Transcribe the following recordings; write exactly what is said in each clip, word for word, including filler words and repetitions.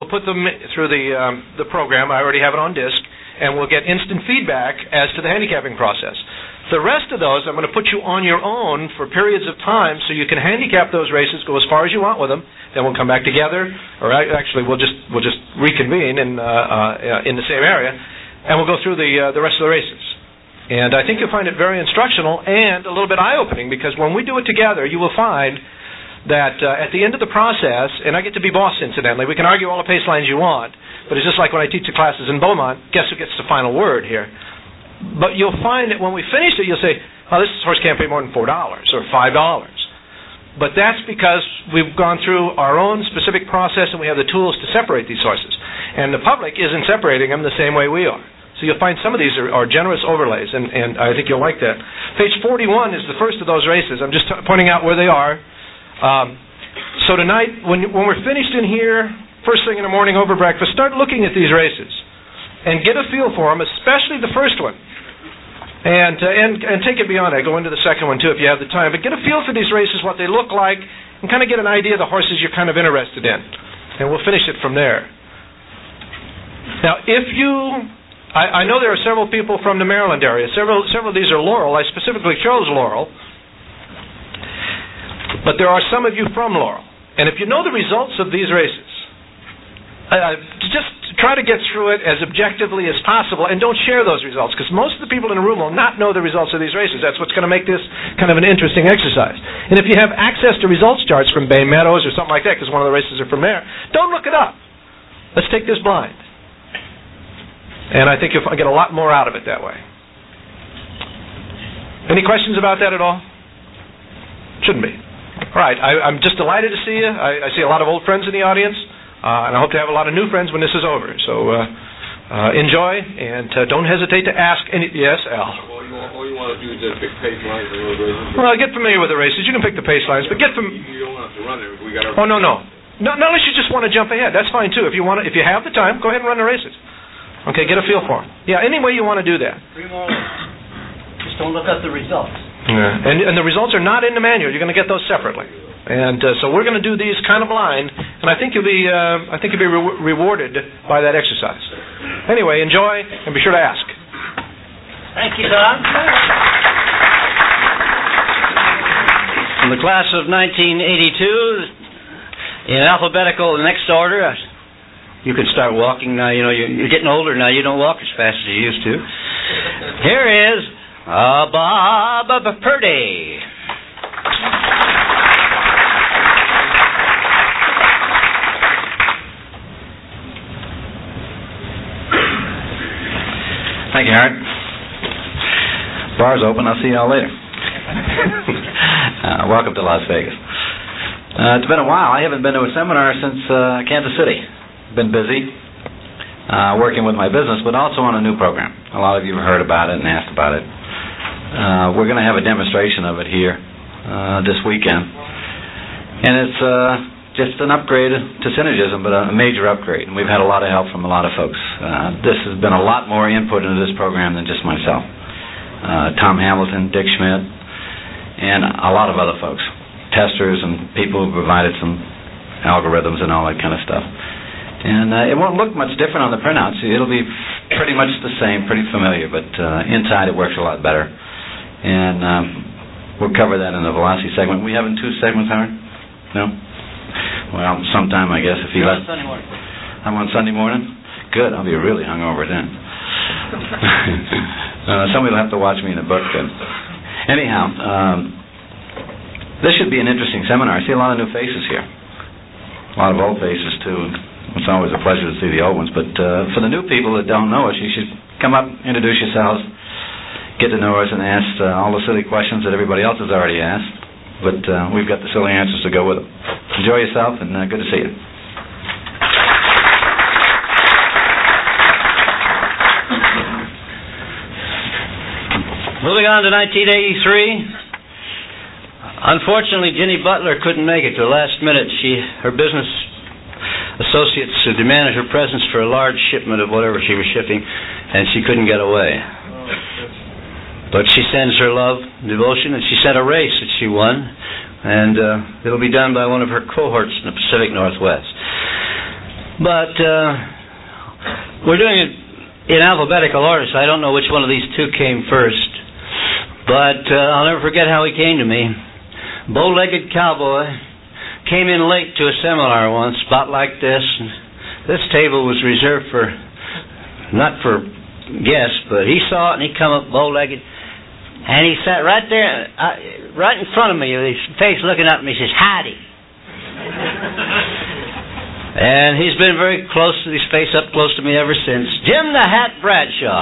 We'll put them through the um, the program. I already have it on disc, and we'll get instant feedback as to the handicapping process. The rest of those, I'm going to put you on your own for periods of time so you can handicap those races, go as far as you want with them. Then we'll come back together, or actually we'll just we'll just reconvene in uh, uh, in the same area, and we'll go through the uh, the rest of the races. And I think you'll find it very instructional and a little bit eye-opening, because when we do it together, you will find that uh, at the end of the process, and I get to be boss incidentally, we can argue all the pace lines you want, but it's just like when I teach the classes in Beaumont, guess who gets the final word here? But you'll find that when we finish it, you'll say, oh, this horse can't pay more than four dollars or five dollars. But that's because we've gone through our own specific process and we have the tools to separate these horses. And the public isn't separating them the same way we are. So you'll find some of these are, are generous overlays, and, and I think you'll like that. Page forty-one is the first of those races. I'm just t- pointing out where they are. Um, so tonight, when, when we're finished in here, first thing in the morning over breakfast, start looking at these races and get a feel for them, especially the first one. And, uh, and and take it beyond that. Go into the second one, too, if you have the time. But get a feel for these races, what they look like, and kind of get an idea of the horses you're kind of interested in. And we'll finish it from there. Now, if you... I, I know there are several people from the Maryland area. Several, several of these are Laurel. I specifically chose Laurel. But there are some of you from Laurel. And if you know the results of these races, uh, just try to get through it as objectively as possible, and don't share those results, because most of the people in the room will not know the results of these races. That's what's going to make this kind of an interesting exercise. And if you have access to results charts from Bay Meadows or something like that, because one of the races are from there, don't look it up. Let's take this blind. And I think you'll get a lot more out of it that way. Any questions about that at all? Shouldn't be. All right, I, I'm just delighted to see you. I, I see a lot of old friends in the audience, uh, and I hope to have a lot of new friends when this is over. So uh, uh, enjoy, and uh, don't hesitate to ask any... Yes, Al? All you, want, all you want to do is just pick pace lines and road races. Well, get familiar with the races. You can pick the pace lines, but get them... You don't have to run it. We got to... Oh, no, no. No, not unless you just want to jump ahead. That's fine, too. If you want to, if you have the time, go ahead and run the races. Okay, get a feel for them. Yeah, any way you want to do that. Just don't look up the results. Yeah. And, and the results are not in the manual. You're going to get those separately. And uh, so we're going to do these kind of blind, and I think you'll be, uh, I think you'll be re- rewarded by that exercise. Anyway, enjoy, and be sure to ask. Thank you, Don. In the class of nineteen eighty-two, in alphabetical next order, you can start walking now. You know, you're, you're getting older now. You don't walk as fast as you used to. Here is uh, Bob Purdy. Thank you, Art. Bar's open. I'll see y'all later. uh, welcome to Las Vegas. Uh, it's been a while. I haven't been to a seminar since uh, Kansas City. Been busy uh, working with my business, but also on a new program. A lot of you have heard about it and asked about it. Uh, we're going to have a demonstration of it here uh, this weekend. And it's uh, just an upgrade to Synergism, but a major upgrade. And we've had a lot of help from a lot of folks. Uh, this has been a lot more input into this program than just myself. Uh, Tom Hamilton, Dick Schmidt, and a lot of other folks. Testers and people who provided some algorithms and all that kind of stuff. And uh, it won't look much different on the printouts. It'll be pretty much the same, pretty familiar, but uh, inside it works a lot better. And um, we'll cover that in the velocity segment. We having two segments, Howard? No? Well, sometime, I guess, if he left. Sunday morning. I'm on Sunday morning? Good, I'll be really hungover then. uh, somebody will have to watch me in the book then. Anyhow, um, this should be an interesting seminar. I see a lot of new faces here. A lot of old faces, too. It's always a pleasure to see the old ones. But uh, for the new people that don't know us, you should come up, introduce yourselves, get to know us, and ask uh, all the silly questions that everybody else has already asked. But uh, we've got the silly answers to go with them. Enjoy yourself, and uh, good to see you. Moving on to nineteen eighty-three. Unfortunately, Ginny Butler couldn't make it to the last minute. She, her business associates demanded her presence for a large shipment of whatever she was shipping, and she couldn't get away. But she sends her love, devotion, and she set a race that she won, and uh, it'll be done by one of her cohorts in the Pacific Northwest. But uh, we're doing it in alphabetical order, so I don't know which one of these two came first. But uh, I'll never forget how he came to me. Bow-legged cowboy came in late to a seminar once, about like this. This table was reserved for, not for guests, but he saw it and he come up bow-legged. And he sat right there, uh, right in front of me, with his face looking up at me. He says, "Howdy." And he's been very close to his face up close to me ever since. Jim the Hat Bradshaw.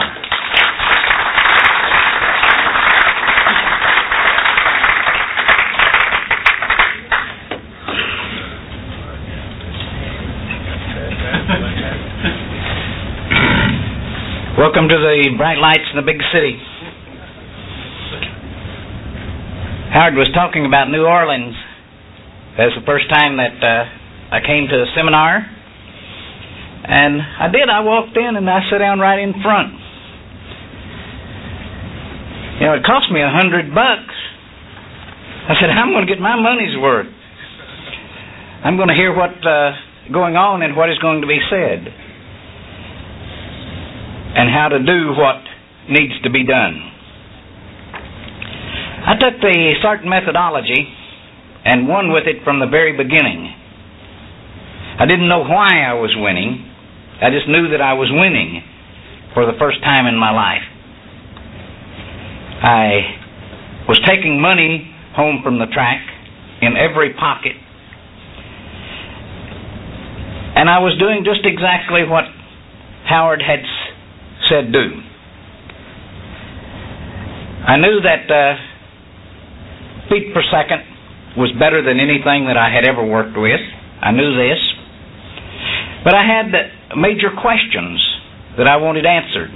Welcome to the bright lights in the big city. Howard was talking about New Orleans. That's the first time that uh, I came to a seminar. And I did. I walked in and I sat down right in front. You know, it cost me a hundred bucks. I said, I'm going to get my money's worth. I'm going to hear what's uh, going on and what is going to be said. And how to do what needs to be done. I took the certain methodology and won with it from the very beginning. I didn't know why I was winning. I just knew that I was winning for the first time in my life. I was taking money home from the track in every pocket. And I was doing just exactly what Howard had said do. I knew that uh, feet per second was better than anything that I had ever worked with. I knew this. But I had major questions that I wanted answered.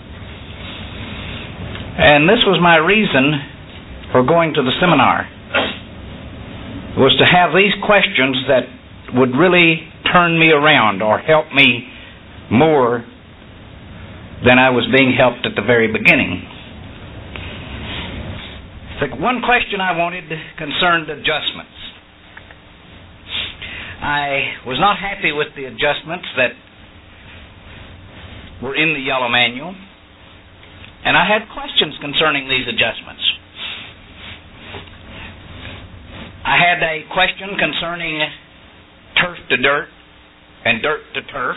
And this was my reason for going to the seminar, was to have these questions that would really turn me around or help me more than I was being helped at the very beginning. The one question I wanted concerned adjustments. I was not happy with the adjustments that were in the yellow manual, and I had questions concerning these adjustments. I had a question concerning turf to dirt and dirt to turf.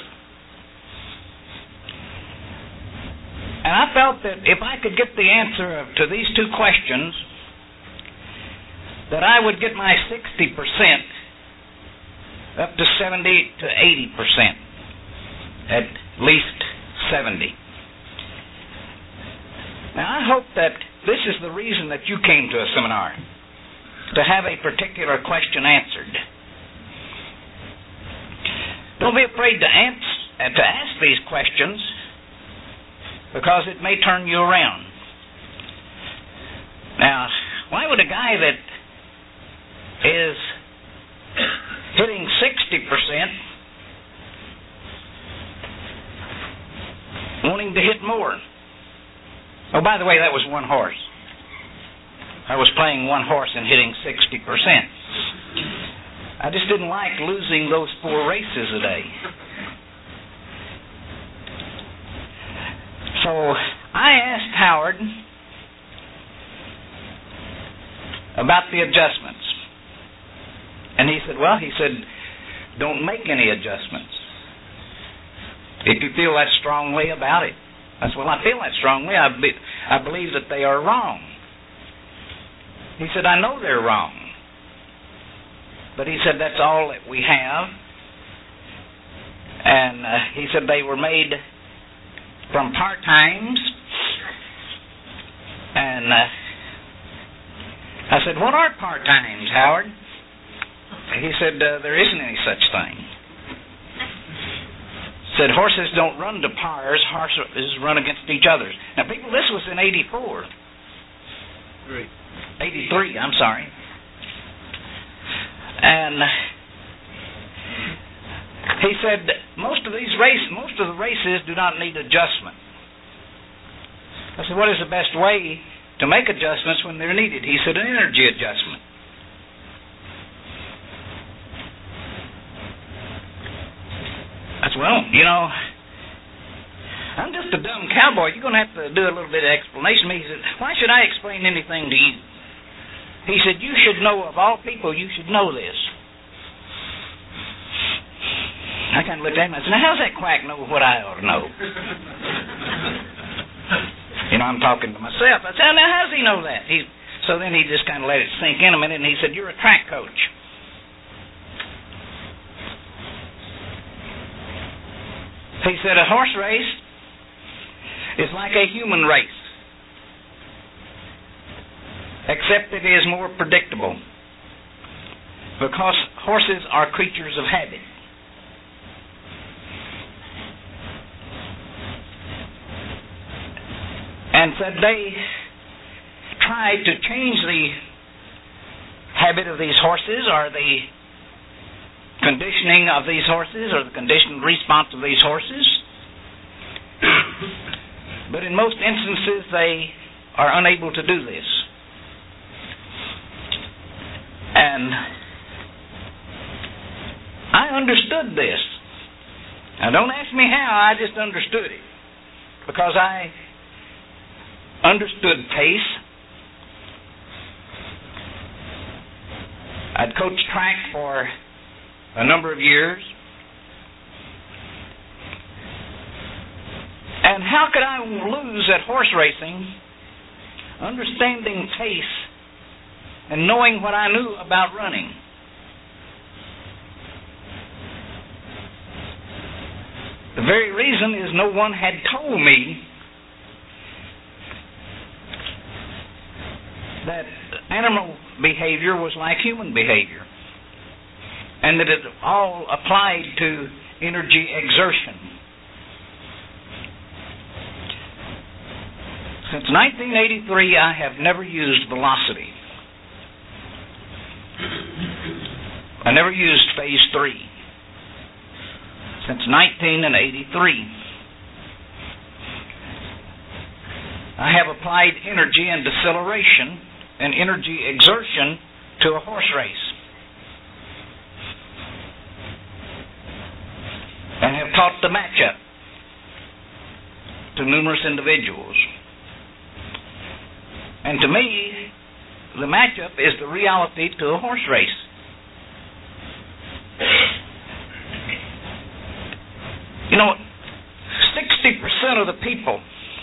And I felt that if I could get the answer to these two questions, that I would get my sixty percent up to seventy to eighty percent, at least seventy. Now, I hope that this is the reason that you came to a seminar, to have a particular question answered. Don't be afraid to, ans- to ask these questions, because it may turn you around. Now, why would a guy that is hitting sixty percent wanting to hit more? Oh, by the way, that was one horse. I was playing one horse and hitting sixty percent. I just didn't like losing those four races a day. So I asked Howard about the adjustments. And he said, well, he said, don't make any adjustments if you feel that strongly about it. I said, well, I feel that strongly. I, be, I believe that they are wrong. He said, I know they're wrong. But he said, that's all that we have. And uh, he said they were made from part-times. And uh, I said, what are part-times, Howard? He said, uh, there isn't any such thing. Said, horses don't run to pars, horses run against each other. Now, people, this was in eighty-four. Great. eighty-three, I'm sorry. And he said, most of these races, most of the races do not need adjustment. I said, what is the best way to make adjustments when they're needed? He said, an energy adjustment. said, well, you know, I'm just a dumb cowboy. You're going to have to do a little bit of explanation to me. He said, why should I explain anything to you? He said, you should know, of all people, you should know this. I kind of looked at him and I said, now how's that quack know what I ought to know? You know, I'm talking to myself. I said, now how's he know that? He, so then he just kind of let it sink in a minute and he said, you're a track coach. He said, a horse race is like a human race, except it is more predictable because horses are creatures of habit. And said they tried to change the habit of these horses or the conditioning of these horses or the conditioned response of these horses. But in most instances they are unable to do this. And I understood this. Now don't ask me how, I just understood it. Because I understood pace. I'd coached track for a number of years. And how could I lose at horse racing, understanding pace and knowing what I knew about running? The very reason is no one had told me that animal behavior was like human behavior, and that it all applied to energy exertion. Since nineteen eighty-three, I have never used velocity. I never used phase three. Since nineteen eighty-three. I have applied energy and deceleration and energy exertion to a horse race. And have taught the matchup to numerous individuals. And to me, the matchup is the reality to a horse race. You know, sixty percent of the people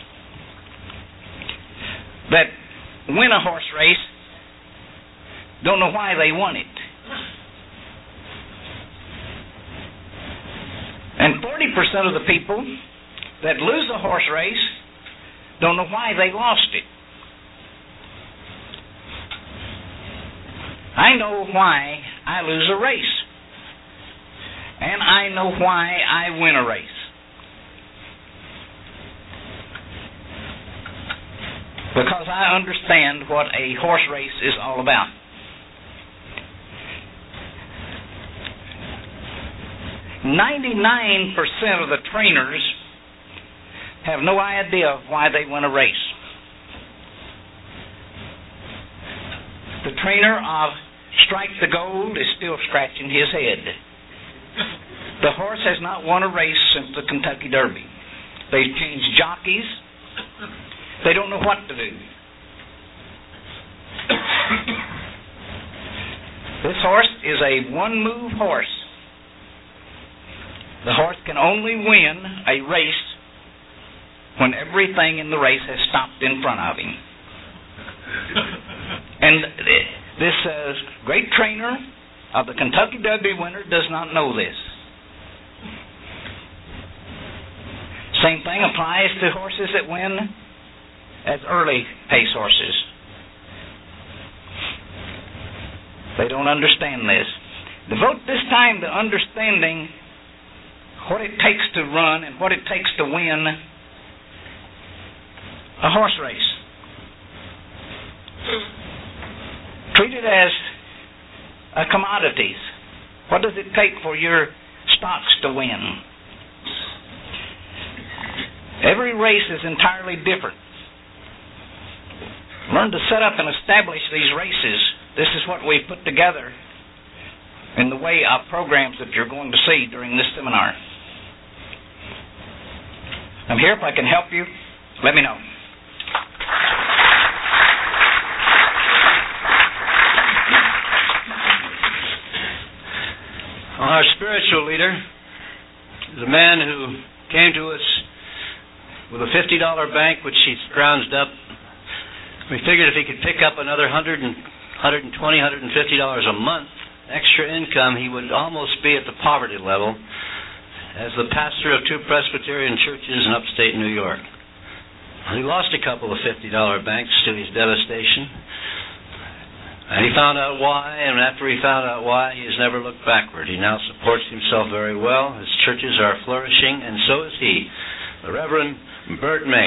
that win a horse race don't know why they won it. And forty percent of the people that lose a horse race don't know why they lost it. I know why I lose a race. And I know why I win a race. Because I understand what a horse race is all about. ninety-nine percent of the trainers have no idea why they win a race. The trainer of Strike the Gold is still scratching his head. The horse has not won a race since the Kentucky Derby. They've changed jockeys. They don't know what to do. This horse is a one-move horse. The horse can only win a race when everything in the race has stopped in front of him. And this uh, great trainer of the Kentucky Derby winner does not know this. Same thing applies to horses that win as early pace horses. They don't understand this. Devote this time to understanding what it takes to run and what it takes to win a horse race. Treat it as a commodity. What does it take for your stocks to win? Every race is entirely different. Learn to set up and establish these races. This is what we put together in the way of programs that you're going to see during this seminar. I'm here if I can help you. Let me know. Our spiritual leader is a man who came to us with a fifty dollar bank, which he scrounged up. We figured if he could pick up another one hundred, one hundred twenty, one hundred fifty dollars a month extra income, he would almost be at the poverty level as the pastor of two Presbyterian churches in upstate New York. He lost a couple of fifty dollar banks to his devastation. And he found out why, and after he found out why, he has never looked backward. He now supports himself very well. His churches are flourishing, and so is he, the Reverend Bert May.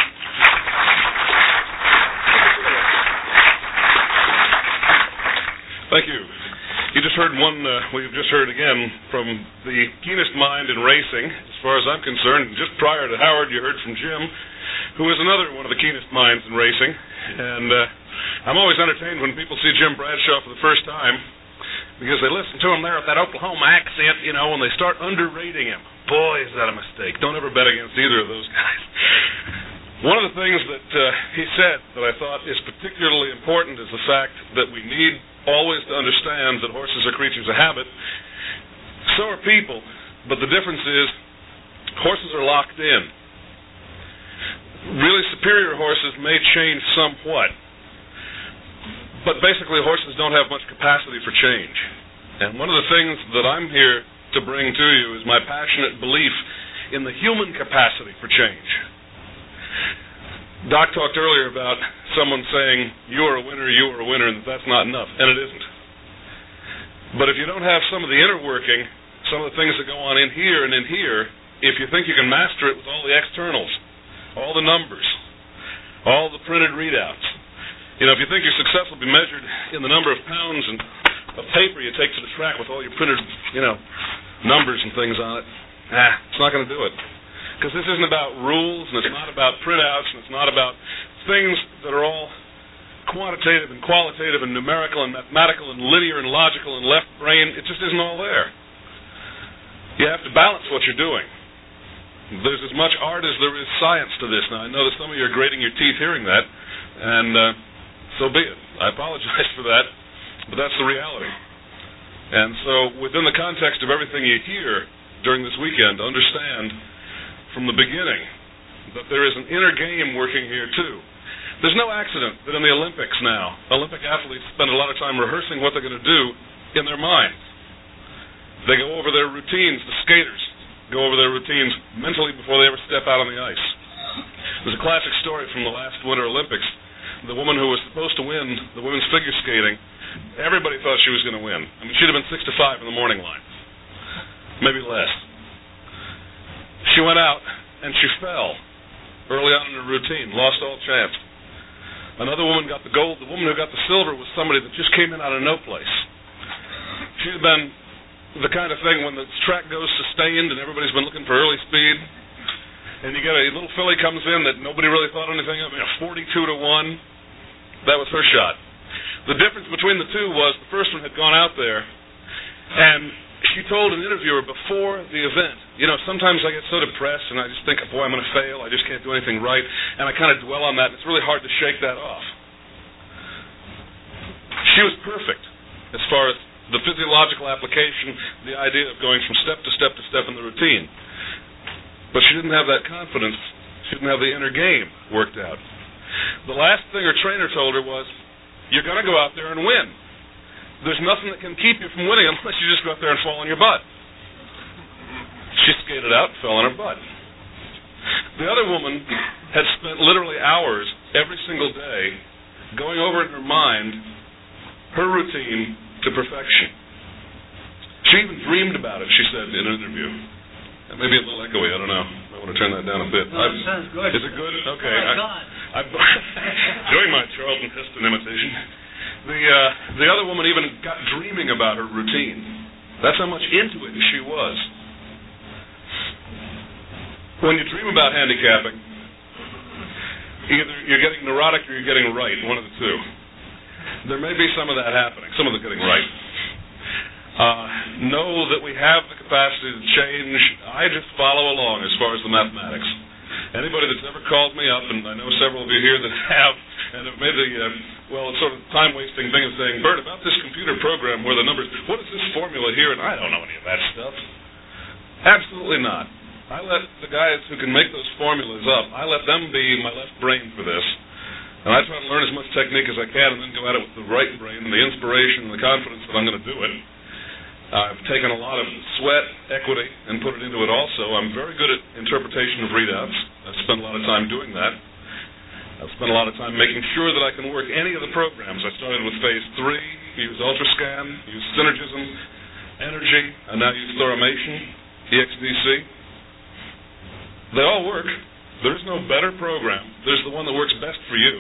Thank you. You just heard one, uh, we've just heard again from the keenest mind in racing, as far as I'm concerned. Just prior to Howard, you heard from Jim, who is another one of the keenest minds in racing. And uh, I'm always entertained when people see Jim Bradshaw for the first time, because they listen to him there with that Oklahoma accent, you know, and they start underrating him. Boy, is that a mistake. Don't ever bet against either of those guys. One of the things that uh, he said that I thought is particularly important is the fact that we need always to understand that horses are creatures of habit. So are people, but the difference is horses are locked in. Really superior horses may change somewhat, but basically horses don't have much capacity for change. And one of the things that I'm here to bring to you is my passionate belief in the human capacity for change. Doc talked earlier about someone saying, you are a winner, you are a winner, and that's not enough, and it isn't. But if you don't have some of the inner working, some of the things that go on in here and in here, if you think you can master it with all the externals, all the numbers, all the printed readouts, you know, if you think your success will be measured in the number of pounds and of paper you take to the track with all your printed, you know, numbers and things on it, ah, it's not going to do it. Because this isn't about rules, and it's not about printouts, and it's not about things that are all quantitative and qualitative and numerical and mathematical and linear and logical and left brain. It just isn't all there. You have to balance what you're doing. There's as much art as there is science to this. Now, I know that some of you are grating your teeth hearing that, and uh, so be it. I apologize for that, but that's the reality. And so, within the context of everything you hear during this weekend, understand from the beginning that there is an inner game working here too. There's no accident that in the Olympics now, Olympic athletes spend a lot of time rehearsing what they're going to do in their minds. They go over their routines. The skaters go over their routines mentally before they ever step out on the ice. There's a classic story from the last Winter Olympics. The woman who was supposed to win the women's figure skating, everybody thought she was going to win. I mean, she'd have been six to five in the morning line, maybe less. She went out, and she fell early on in her routine, lost all chance. Another woman got the gold. The woman who got the silver was somebody that just came in out of no place. She'd have been the kind of thing when the track goes sustained and everybody's been looking for early speed, and you get a little filly comes in that nobody really thought anything of, you know, forty-two to one, that was her shot. The difference between the two was the first one had gone out there, and she told an interviewer before the event, you know, sometimes I get so depressed and I just think, boy, I'm going to fail, I just can't do anything right, and I kind of dwell on that, and it's really hard to shake that off. She was perfect as far as the physiological application, the idea of going from step to step to step in the routine. But she didn't have that confidence, she didn't have the inner game worked out. The last thing her trainer told her was, you're going to go out there and win. There's nothing that can keep you from winning unless you just go out there and fall on your butt. She skated out and fell on her butt. The other woman had spent literally hours every single day going over in her mind her routine to perfection. She even dreamed about it, she said in an interview. That may be a little echoey, I don't know. I want to turn that down a bit. No, it sounds good. Is it good? Okay. Oh, my I, God. I'm doing my Charlton Heston imitation. The uh, the other woman even got dreaming about her routine. That's how much into it she was. When you dream about handicapping, either you're getting neurotic or you're getting right, one of the two. There may be some of that happening, some of the getting right. Uh, know that we have the capacity to change. I just follow along as far as the mathematics. Anybody that's ever called me up, and I know several of you here that have, and have made the, uh, well, sort of time-wasting thing of saying, Bert, about this computer program where the numbers, what is this formula here? And I don't know any of that stuff. Absolutely not. I let the guys who can make those formulas up, I let them be my left brain for this. And I try to learn as much technique as I can and then go at it with the right brain and the inspiration and the confidence that I'm going to do it. I've taken a lot of sweat, equity, and put it into it also. I'm very good at interpretation of readouts. I've spent a lot of time doing that. I've spent a lot of time making sure that I can work any of the programs. I started with phase three, use Ultrascan, use Synergism, Energy, I now use Thoramation, E X D C. They all work. There's no better program. There's the one that works best for you.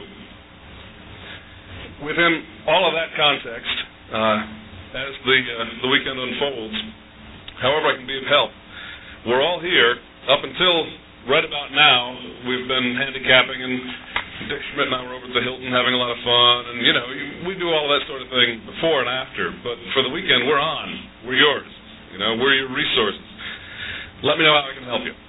Within all of that context, uh, as the uh, the weekend unfolds, however I can be of help, we're all here. Up until right about now, we've been handicapping, and Dick Schmidt and I were over at the Hilton having a lot of fun, and, you know, we do all of that sort of thing before and after, but for the weekend, we're on. We're yours. You know, we're your resources. Let me know how I can help you.